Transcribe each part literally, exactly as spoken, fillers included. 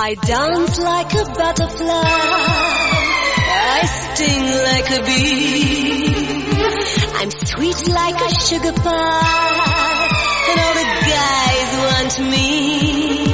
I dance like a butterfly, I sting like a bee, I'm sweet like a sugar pie, and all the guys want me.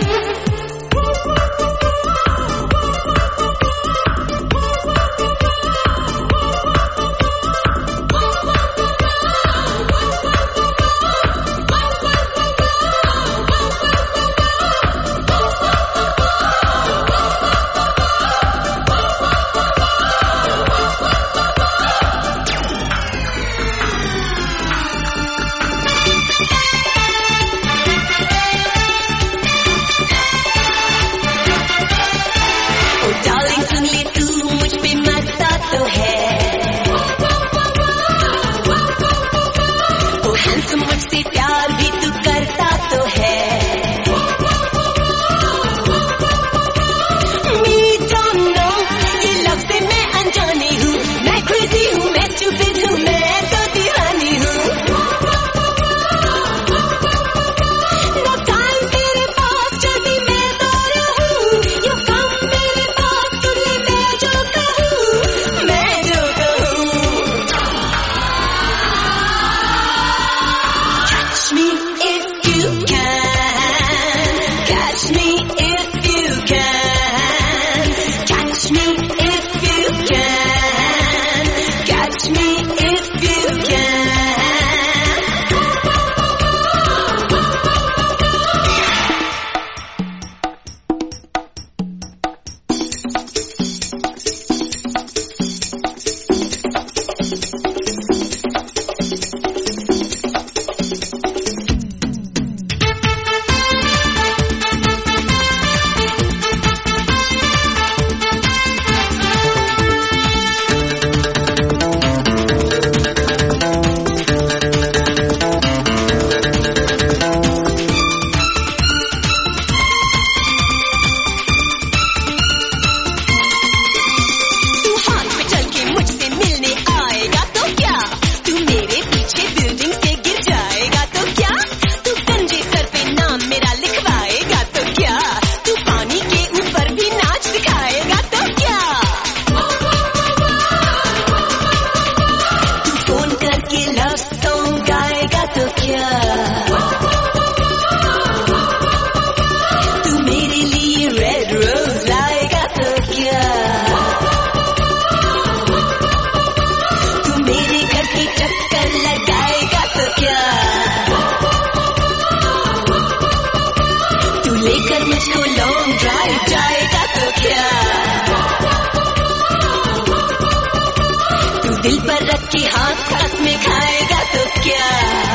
दिल पर रखी हाथ साथ में खाएगा तो क्या,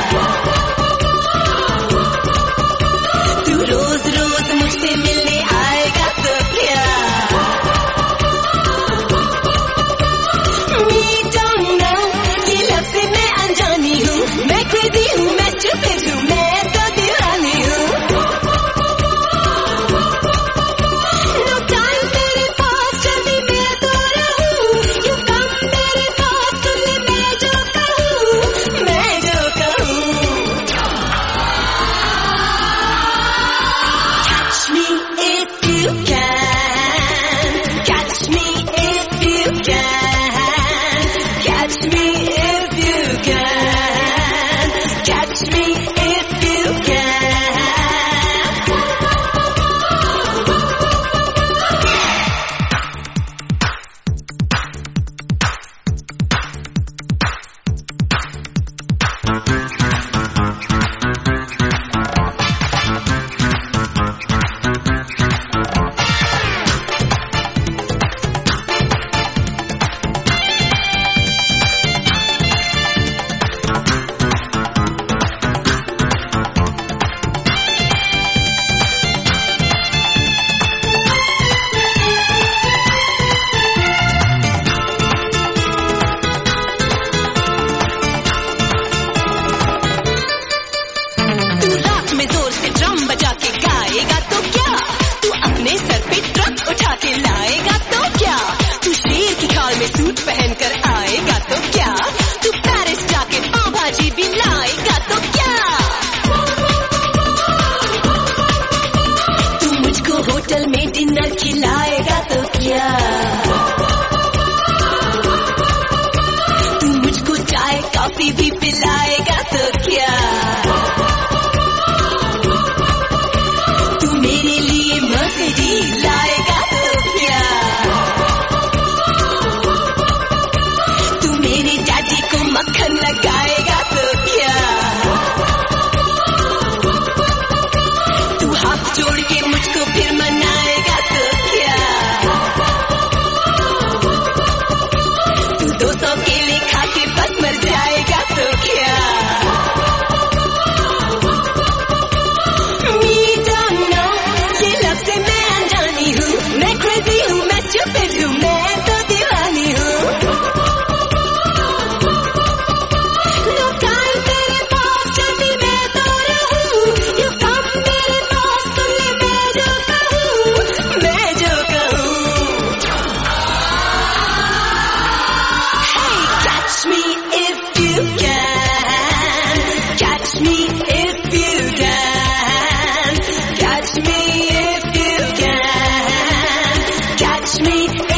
तू रोज रोज मुझसे मिलने आएगा तो क्या, मी don't know, ये लफ्ज़ मैं अनजानी हूँ, मैं क्रेज़ी हूँ, मैं stupid हूँ, मैं तो दीवानी हूँ। No time तेरे पास, जल्दी मैं तो रहूँ, you come मेरे पास, सुन ले मैं जो कहूँ, मैं जो कहूँ। Catch me if you can, catch me if you can, catch me if you can, catch me if you can. तू रात में जोर से ड्रम बजा के गाएगा तो क्या, तू अपने सर पे ट्रक उठा के लाएगा तो क्या, तू शेर की खाल में सूट पहन कर आएगा तो क्या, तू पेरिस जाके पाव भाजी भी लाएगा तो क्या, तू मुझको होटल में Catch me if you can. Catch me if you can. Catch me